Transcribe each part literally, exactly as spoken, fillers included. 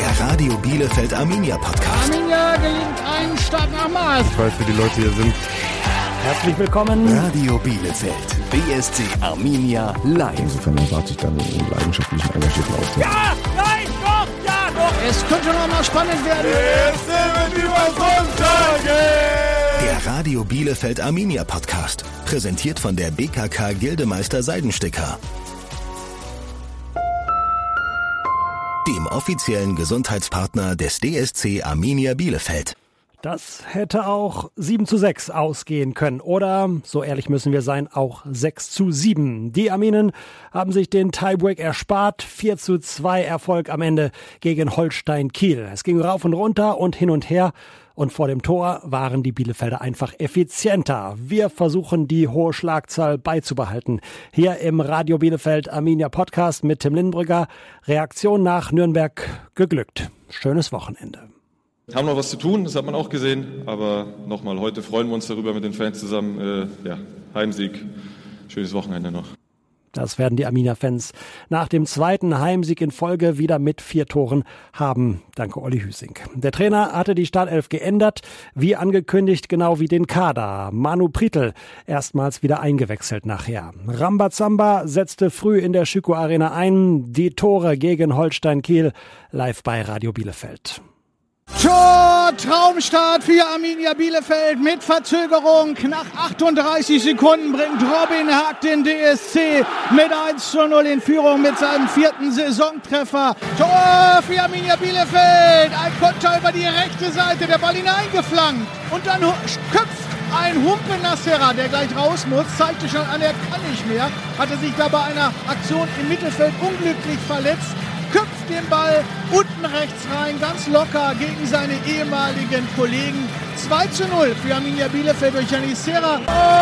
Der Radio Bielefeld Arminia Podcast. Arminia gelingt ein Start nach Maß. Ich weiß, wie die Leute hier sind. Herzlich willkommen. Radio Bielefeld. B S C Arminia live. Insofern erwarte ich dann einen leidenschaftlichen, engagierten Auftritt. Ja, nein, doch, ja, doch. Es könnte noch mal spannend werden. Jetzt sind wir über Sonntage. Der Radio Bielefeld Arminia Podcast. Präsentiert von der B K K Gildemeister Seidensticker. Dem offiziellen Gesundheitspartner des D S C Arminia Bielefeld. Das hätte auch sieben zu sechs ausgehen können. Oder, so ehrlich müssen wir sein, auch sechs zu sieben. Die Arminen haben sich den Tiebreak erspart. vier zu zwei Erfolg am Ende gegen Holstein Kiel. Es ging rauf und runter und hin und her. Und vor dem Tor waren die Bielefelder einfach effizienter. Wir versuchen, die hohe Schlagzahl beizubehalten. Hier im Radio Bielefeld Arminia Podcast mit Tim Lindenbrügger. Reaktion nach Nürnberg geglückt. Schönes Wochenende. Haben noch was zu tun, das hat man auch gesehen, aber nochmal, heute freuen wir uns darüber mit den Fans zusammen. Äh, ja, Heimsieg, schönes Wochenende noch. Das werden die Arminia-Fans nach dem zweiten Heimsieg in Folge wieder mit vier Toren haben. Danke, Olli Hüsing. Der Trainer hatte die Startelf geändert, wie angekündigt, genau wie den Kader. Manu Prietl erstmals wieder eingewechselt nachher. Rambazamba setzte früh in der Schüko Arena ein. Die Tore gegen Holstein Kiel live bei Radio Bielefeld. Tor, Traumstart für Arminia Bielefeld mit Verzögerung. Nach achtunddreißig Sekunden bringt Robin Haag den D S C mit eins zu null in Führung mit seinem vierten Saisontreffer. Tor für Arminia Bielefeld. Ein Konter über die rechte Seite, der Ball hineingeflankt. Und dann köpft ein Humpe Nasserra, der gleich raus muss, zeigte schon an, er kann nicht mehr. Hatte sich da bei einer Aktion im Mittelfeld unglücklich verletzt. Köpft den Ball unten rechts rein, ganz locker gegen seine ehemaligen Kollegen. zwei zu null für Arminia Bielefeld durch Janis Serra.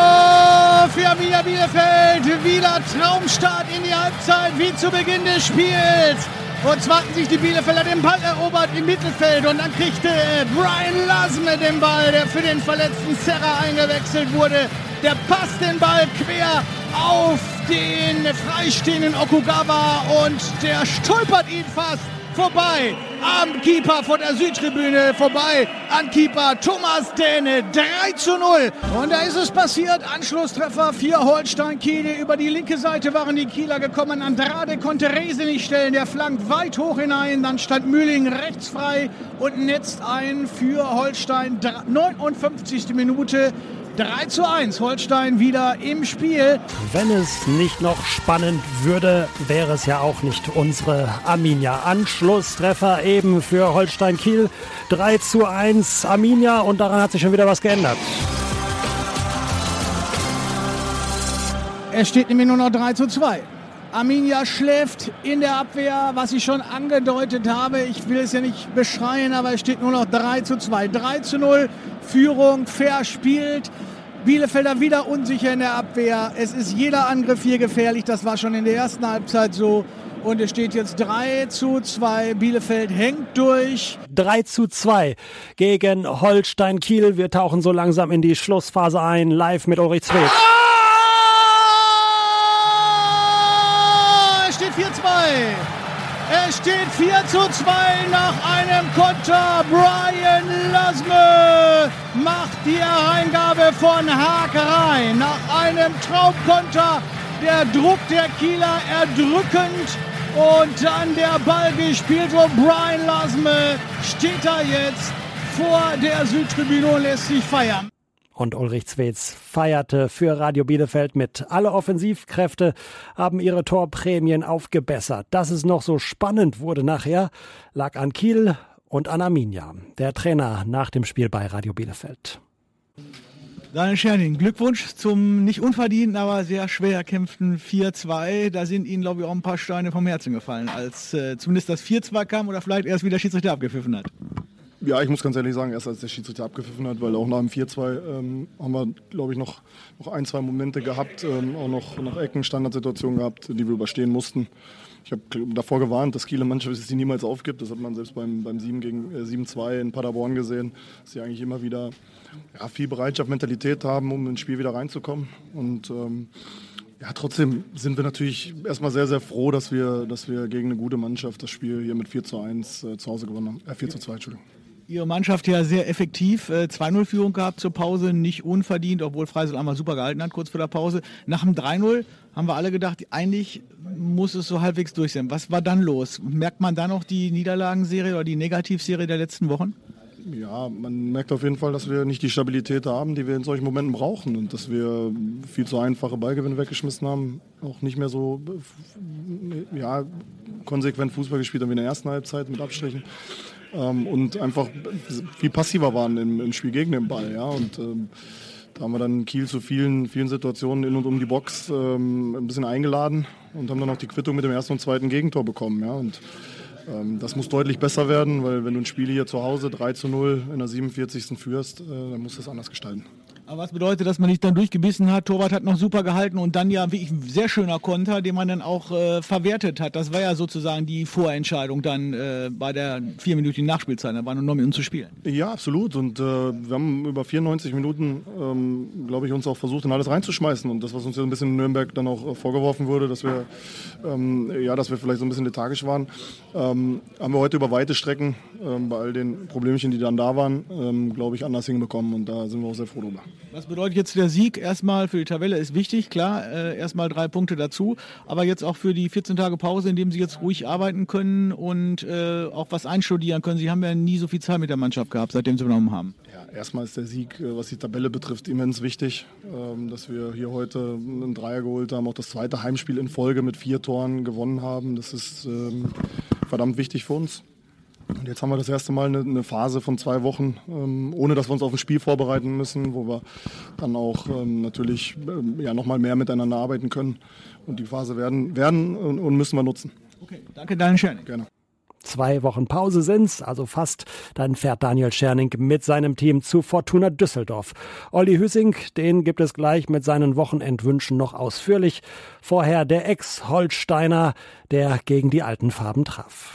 Oh, für Arminia Bielefeld wieder Traumstart in die Halbzeit, wie zu Beginn des Spiels. Und zwar hatten sich die Bielefelder den Ball erobert im Mittelfeld und dann kriegte Brian Lasme den Ball, der für den verletzten Serra eingewechselt wurde. Der passt den Ball quer auf den freistehenden Okugawa und der stolpert ihn fast vorbei am Keeper von der Südtribüne, vorbei an Keeper Thomas Däne, drei zu null. Und da ist es passiert, Anschlusstreffer für Holstein Kiel. Über die linke Seite waren die Kieler gekommen, Andrade konnte Rese nicht stellen, der flankt weit hoch hinein, dann stand Mühling rechts frei und netzt ein für Holstein, neunundfünfzigste Minute. drei zu eins, Holstein wieder im Spiel. Wenn es nicht noch spannend würde, wäre es ja auch nicht unsere Arminia. Anschlusstreffer eben für Holstein Kiel. drei zu eins Arminia und daran hat sich schon wieder was geändert. Es steht nämlich nur noch drei zu zwei. Arminia schläft in der Abwehr, was ich schon angedeutet habe. Ich will es ja nicht beschreien, aber es steht nur noch drei zu zwei. drei zu null, Führung verspielt. Bielefelder wieder unsicher in der Abwehr. Es ist jeder Angriff hier gefährlich. Das war schon in der ersten Halbzeit so. Und es steht jetzt drei zu zwei. Bielefeld hängt durch. drei zu zwei gegen Holstein Kiel. Wir tauchen so langsam in die Schlussphase ein. Live mit Ulrich Zwed. vier zu zwei. Es steht vier zu zwei nach einem Konter. Brian Lasme macht die Hereingabe von Haag rein. Nach einem Traumkonter, der Druck der Kieler erdrückend und dann der Ball gespielt und Brian Lasme steht da jetzt vor der Südtribüne und lässt sich feiern. Und Ulrich Zwetz feierte für Radio Bielefeld mit. Alle Offensivkräfte haben ihre Torprämien aufgebessert. Dass es noch so spannend wurde nachher, lag an Kiel und an Arminia. Der Trainer nach dem Spiel bei Radio Bielefeld. Daniel Scherning, Glückwunsch zum nicht unverdienten, aber sehr schwer erkämpften vier zwei. Da sind Ihnen, glaube ich, auch ein paar Steine vom Herzen gefallen, als äh, zumindest das vier zwei kam oder vielleicht erst wie der Schiedsrichter abgepfiffen hat. Ja, ich muss ganz ehrlich sagen, erst als der Schiedsrichter abgepfiffen hat, weil auch nach dem vier zwei ähm, haben wir, glaube ich, noch, noch ein, zwei Momente gehabt, ähm, auch noch, noch Ecken, Standardsituationen gehabt, die wir überstehen mussten. Ich habe davor gewarnt, dass Kiel eine Mannschaft ist, die niemals aufgibt. Das hat man selbst beim, beim sieben gegen äh, sieben zwei in Paderborn gesehen, dass sie eigentlich immer wieder ja, viel Bereitschaft, Mentalität haben, um ins Spiel wieder reinzukommen. Und ähm, Ja, trotzdem sind wir natürlich erstmal sehr, sehr froh, dass wir, dass wir gegen eine gute Mannschaft das Spiel hier mit vier zu eins äh, zu Hause gewonnen haben. Äh, vier zu zwei, Entschuldigung. Ihre Mannschaft ja sehr effektiv, äh, zwei null Führung gehabt zur Pause, nicht unverdient, obwohl Freisel einmal super gehalten hat, kurz vor der Pause. Nach dem drei null haben wir alle gedacht, eigentlich muss es so halbwegs durch sein. Was war dann los? Merkt man da noch die Niederlagenserie oder die Negativserie der letzten Wochen? Ja, man merkt auf jeden Fall, dass wir nicht die Stabilität haben, die wir in solchen Momenten brauchen und dass wir viel zu einfache Ballgewinne weggeschmissen haben, auch nicht mehr so ja, konsequent Fußball gespielt haben wie in der ersten Halbzeit mit Abstrichen ähm, und einfach viel passiver waren im, im Spiel gegen den Ball. Ja, und ähm, da haben wir dann Kiel zu vielen, vielen Situationen in und um die Box ähm, ein bisschen eingeladen und haben dann auch die Quittung mit dem ersten und zweiten Gegentor bekommen. Ja, und das muss deutlich besser werden, weil wenn du ein Spiel hier zu Hause drei zu null in der siebenundvierzigsten führst, dann musst du es anders gestalten. Aber was bedeutet, dass man nicht dann durchgebissen hat, Torwart hat noch super gehalten und dann ja wirklich ein sehr schöner Konter, den man dann auch äh, verwertet hat. Das war ja sozusagen die Vorentscheidung dann äh, bei der vierminütigen Nachspielzeit, da waren nur neun Minuten zu spielen. Ja, absolut und äh, wir haben über vierundneunzig Minuten, ähm, glaube ich, uns auch versucht, in alles reinzuschmeißen und das, was uns ja ein bisschen in Nürnberg dann auch äh, vorgeworfen wurde, dass wir, ähm, ja, dass wir vielleicht so ein bisschen lethargisch waren, ähm, haben wir heute über weite Strecken ähm, bei all den Problemchen, die dann da waren, ähm, glaube ich, anders hinbekommen und da sind wir auch sehr froh drüber. Was bedeutet jetzt der Sieg? Erstmal für die Tabelle ist wichtig, klar, äh, erstmal drei Punkte dazu, aber jetzt auch für die vierzehn Tage Pause, in dem Sie jetzt ruhig arbeiten können und äh, auch was einstudieren können. Sie haben ja nie so viel Zeit mit der Mannschaft gehabt, seitdem Sie übernommen haben. Ja, erstmal ist der Sieg, was die Tabelle betrifft, immens wichtig, ähm, dass wir hier heute einen Dreier geholt haben, auch das zweite Heimspiel in Folge mit vier Toren gewonnen haben. Das ist ähm, verdammt wichtig für uns. Und jetzt haben wir das erste Mal eine, eine Phase von zwei Wochen, ähm, ohne dass wir uns auf ein Spiel vorbereiten müssen, wo wir dann auch ähm, natürlich ähm, ja, noch mal mehr miteinander arbeiten können. Und die Phase werden, werden und, und müssen wir nutzen. Okay, danke Daniel Scherning. Gerne. Zwei Wochen Pause sind's, also fast. Dann fährt Daniel Scherning mit seinem Team zu Fortuna Düsseldorf. Olli Hüssing, den gibt es gleich mit seinen Wochenendwünschen noch ausführlich. Vorher der Ex-Holsteiner, der gegen die alten Farben traf.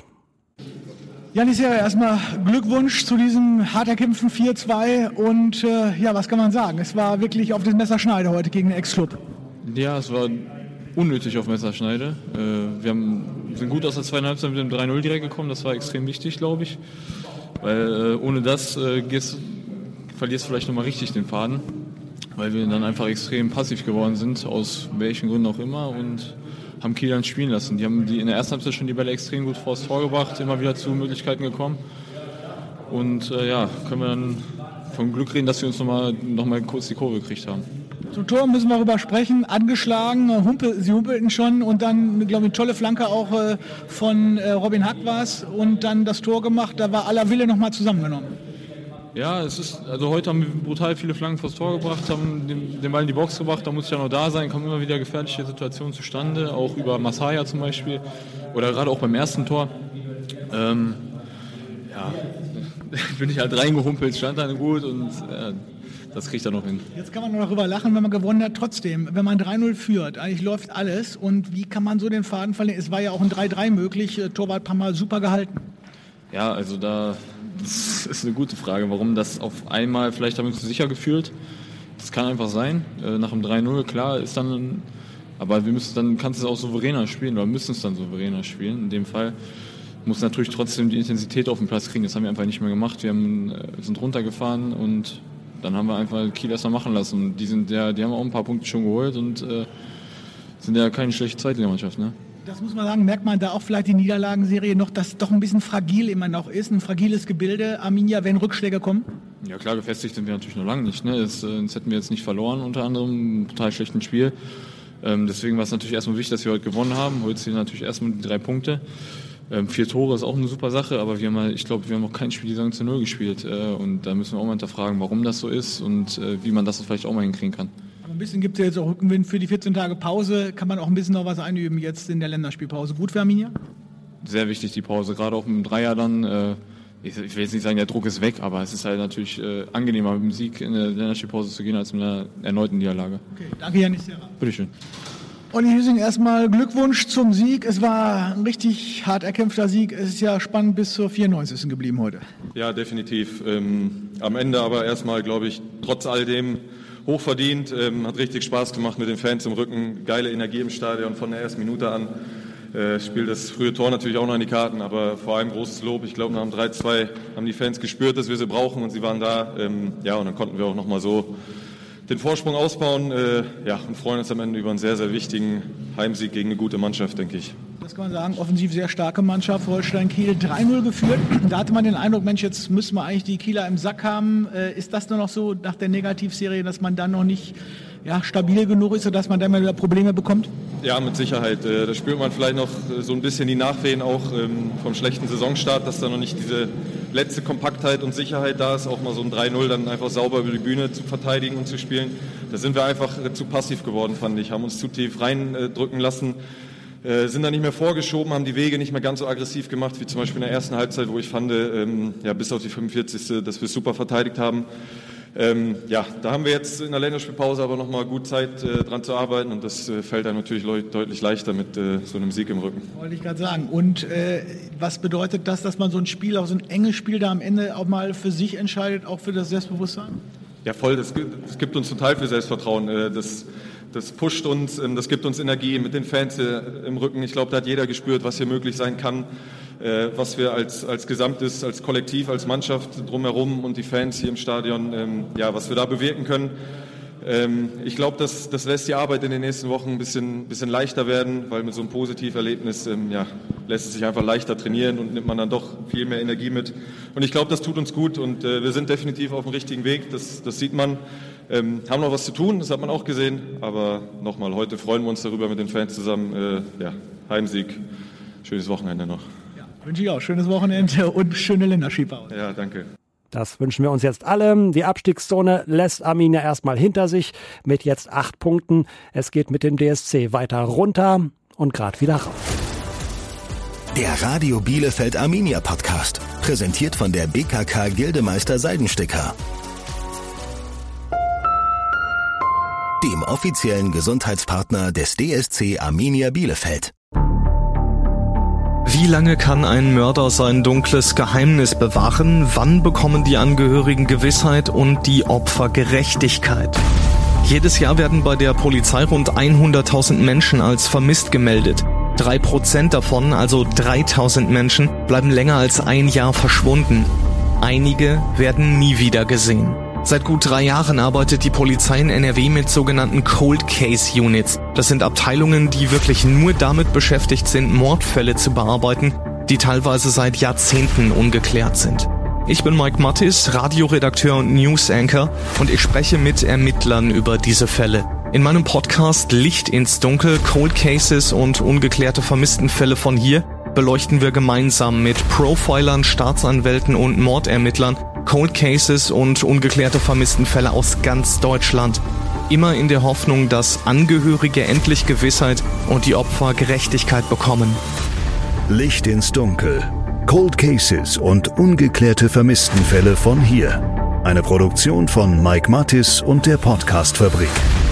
Janis, ja, erstmal Glückwunsch zu diesem hart erkämpften vier zwei und äh, ja, was kann man sagen? Es war wirklich auf das Messerschneide heute gegen den Ex-Club. Ja, es war unnötig auf Messerschneide. Äh, wir haben, sind gut aus der zweiten Halbzeit mit dem drei null direkt gekommen, das war extrem wichtig, glaube ich. Weil äh, ohne das äh, gehst, verlierst du vielleicht nochmal richtig den Faden, weil wir dann einfach extrem passiv geworden sind, aus welchen Gründen auch immer und haben Kiel dann spielen lassen. Die haben die in der ersten Halbzeit schon die Bälle extrem gut vors Tor gebracht, immer wieder zu Möglichkeiten gekommen. Und äh, ja, können wir dann vom Glück reden, dass wir uns nochmal noch mal kurz die Kurve gekriegt haben. Zum Tor müssen wir darüber sprechen. Angeschlagen, Humpel, sie humpelten schon und dann, glaube ich, eine tolle Flanke auch äh, von äh, Robin Hack war es und dann das Tor gemacht. Da war aller Wille nochmal zusammengenommen. Ja, es ist, also heute haben wir brutal viele Flanken vors Tor gebracht, haben den, den Ball in die Box gebracht, da muss ich ja noch da sein, kommen immer wieder gefährliche Situationen zustande, auch über Masaya zum Beispiel oder gerade auch beim ersten Tor. Ähm, ja, bin ich halt reingehumpelt, stand dann gut und äh, das kriegt er noch hin. Jetzt kann man nur darüber lachen, wenn man gewonnen hat. Trotzdem, wenn man drei null führt, eigentlich läuft alles und wie kann man so den Faden verlieren? Es war ja auch ein drei drei möglich, Torwart ein paar Mal super gehalten. Ja, also da, das ist eine gute Frage, warum das auf einmal, vielleicht haben wir uns sicher gefühlt, das kann einfach sein, nach dem drei null, klar, ist dann, aber wir müssen dann, kannst du es auch souveräner spielen oder müssen es dann souveräner spielen, in dem Fall muss natürlich trotzdem die Intensität auf den Platz kriegen, das haben wir einfach nicht mehr gemacht, wir haben, sind runtergefahren und dann haben wir einfach Kiel erstmal machen lassen, die sind ja, die haben auch ein paar Punkte schon geholt und äh, sind ja keine schlechte Zweitligamannschaft, ne? Das muss man sagen, merkt man da auch vielleicht die Niederlagenserie noch, dass doch ein bisschen fragil immer noch ist, ein fragiles Gebilde. Arminia, wenn Rückschläge kommen? Ja klar, gefestigt sind wir natürlich noch lange nicht. Ne? Das, das hätten wir jetzt nicht verloren, unter anderem ein total schlechtes Spiel. Ähm, deswegen war es natürlich erstmal wichtig, dass wir heute gewonnen haben. Heute sind natürlich erstmal die drei Punkte. Ähm, vier Tore ist auch eine super Sache, aber wir haben halt, ich glaube, wir haben noch kein Spiel die Saison zu null gespielt. Äh, und da müssen wir auch mal hinterfragen, warum das so ist und äh, wie man das vielleicht auch mal hinkriegen kann. Ein bisschen gibt es ja jetzt auch Rückenwind für die vierzehn Tage Pause. Kann man auch ein bisschen noch was einüben jetzt in der Länderspielpause. Gut für Arminia? Sehr wichtig die Pause, gerade auch mit dem Dreier dann. Äh, ich, ich will jetzt nicht sagen, der Druck ist weg, aber es ist halt natürlich äh, angenehmer mit dem Sieg in der Länderspielpause zu gehen als mit einer erneuten Niederlage. Okay, danke Janis Serra. Bitteschön. Olli Hüssing, erstmal Glückwunsch zum Sieg. Es war ein richtig hart erkämpfter Sieg. Es ist ja spannend bis zur vierundneunzigsten geblieben heute. Ja, definitiv. Ähm, am Ende aber erstmal, glaube ich, trotz all dem hochverdient, ähm, hat richtig Spaß gemacht mit den Fans im Rücken, geile Energie im Stadion von der ersten Minute an. Äh, spielt das frühe Tor natürlich auch noch in die Karten, aber vor allem großes Lob. Ich glaube, nach dem drei zwei haben die Fans gespürt, dass wir sie brauchen und sie waren da. Ähm, ja, und dann konnten wir auch nochmal so den Vorsprung ausbauen äh, ja, und freuen uns am Ende über einen sehr, sehr wichtigen Heimsieg gegen eine gute Mannschaft, denke ich. Das kann man sagen, offensiv sehr starke Mannschaft, Holstein Kiel drei null geführt. Da hatte man den Eindruck, Mensch, jetzt müssen wir eigentlich die Kieler im Sack haben. Äh, ist das nur noch so nach der Negativserie, dass man dann noch nicht ja, stabil genug ist, sodass man dann mal wieder Probleme bekommt? Ja, mit Sicherheit. Äh, da spürt man vielleicht noch so ein bisschen die Nachwehen auch ähm, vom schlechten Saisonstart, dass da noch nicht diese letzte Kompaktheit und Sicherheit da ist, auch mal so ein drei null dann einfach sauber über die Bühne zu verteidigen und zu spielen. Da sind wir einfach äh, zu passiv geworden, fand ich. Haben uns zu tief reindrücken lassen. Äh, sind da nicht mehr vorgeschoben, haben die Wege nicht mehr ganz so aggressiv gemacht, wie zum Beispiel in der ersten Halbzeit, wo ich fand, ähm, ja, bis auf die fünfundvierzigste dass wir super verteidigt haben. Ähm, ja, da haben wir jetzt in der Länderspielpause aber nochmal gut Zeit äh, dran zu arbeiten und das äh, fällt einem natürlich le- deutlich leichter mit äh, so einem Sieg im Rücken. Wollte ich gerade sagen. Und äh, was bedeutet das, dass man so ein Spiel, auch so ein enges Spiel da am Ende auch mal für sich entscheidet, auch für das Selbstbewusstsein? Ja, voll. Das, das gibt uns total viel Selbstvertrauen. Äh, das, das pusht uns, äh, das gibt uns Energie mit den Fans äh, im Rücken. Ich glaube, da hat jeder gespürt, was hier möglich sein kann. Was wir als, als Gesamtes, als Kollektiv, als Mannschaft drumherum und die Fans hier im Stadion, ähm, ja, was wir da bewirken können. Ähm, ich glaube, das, das lässt die Arbeit in den nächsten Wochen ein bisschen, bisschen leichter werden, weil mit so einem Positiverlebnis ähm, ja, lässt es sich einfach leichter trainieren und nimmt man dann doch viel mehr Energie mit. Und ich glaube, das tut uns gut und äh, wir sind definitiv auf dem richtigen Weg, das, das sieht man. Ähm, haben noch was zu tun, das hat man auch gesehen, aber nochmal, heute freuen wir uns darüber mit den Fans zusammen. Äh, ja, Heimsieg, schönes Wochenende noch. Wünsche ich auch. Schönes Wochenende und schöne Länderspielpause. Ja, danke. Das wünschen wir uns jetzt alle. Die Abstiegszone lässt Arminia erstmal hinter sich mit jetzt acht Punkten. Es geht mit dem D S C weiter runter und gerade wieder rauf. Der Radio Bielefeld Arminia Podcast. Präsentiert von der B K K Gildemeister Seidensticker. Dem offiziellen Gesundheitspartner des D S C Arminia Bielefeld. Wie lange kann ein Mörder sein dunkles Geheimnis bewahren? Wann bekommen die Angehörigen Gewissheit und die Opfer Gerechtigkeit? Jedes Jahr werden bei der Polizei rund hunderttausend Menschen als vermisst gemeldet. Drei Prozent davon, also dreitausend Menschen, bleiben länger als ein Jahr verschwunden. Einige werden nie wieder gesehen. Seit gut drei Jahren arbeitet die Polizei in N R W mit sogenannten Cold Case Units. Das sind Abteilungen, die wirklich nur damit beschäftigt sind, Mordfälle zu bearbeiten, die teilweise seit Jahrzehnten ungeklärt sind. Ich bin Mike Mattis, Radioredakteur und News Anchor und ich spreche mit Ermittlern über diese Fälle. In meinem Podcast Licht ins Dunkel, Cold Cases und ungeklärte Vermisstenfälle von hier beleuchten wir gemeinsam mit Profilern, Staatsanwälten und Mordermittlern Cold Cases und ungeklärte Vermisstenfälle aus ganz Deutschland. Immer in der Hoffnung, dass Angehörige endlich Gewissheit und die Opfer Gerechtigkeit bekommen. Licht ins Dunkel. Cold Cases und ungeklärte Vermisstenfälle von hier. Eine Produktion von Mike Mattis und der Podcast-Fabrik.